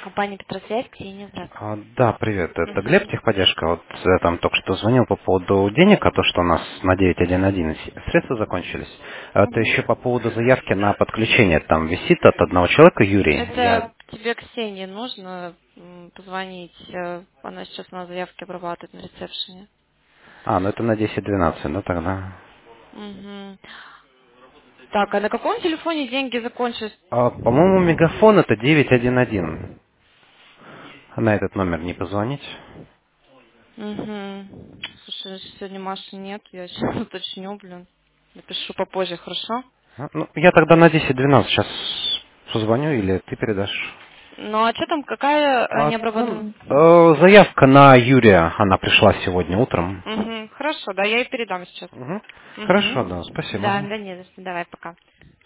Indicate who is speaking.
Speaker 1: Компания «Петросвязь», Ксения, здравствуйте.
Speaker 2: Да, привет, это Глеб,
Speaker 1: Мгм.
Speaker 2: техподдержка. Вот я там только что звонил по поводу денег, а то, что у нас на 911 средства закончились. А это
Speaker 1: Мгм.
Speaker 2: еще по поводу заявки на подключение. Там висит от одного человека, Юрий.
Speaker 1: Это тебе, Ксении, нужно позвонить. Она сейчас на заявке обрабатывает на ресепшене.
Speaker 2: Ну это на 1012, ну тогда.
Speaker 1: Мгм. Так, а на каком телефоне деньги закончились?
Speaker 2: По-моему, мегафон это 911. На этот номер не позвонить?
Speaker 1: Угу. Слушай, сегодня Маши нет, я сейчас уточню, блин. Напишу попозже, хорошо?
Speaker 2: Ну, я тогда на 1012 сейчас позвоню или ты передашь?
Speaker 1: Ну, а что там, какая
Speaker 2: Там
Speaker 1: необработанная?
Speaker 2: заявка на Юрия, она пришла сегодня утром.
Speaker 1: Угу. Хорошо, да, я ей передам сейчас.
Speaker 2: Мгм. Хорошо,
Speaker 1: Угу.
Speaker 2: да, спасибо.
Speaker 1: Да, да не за что, давай, пока.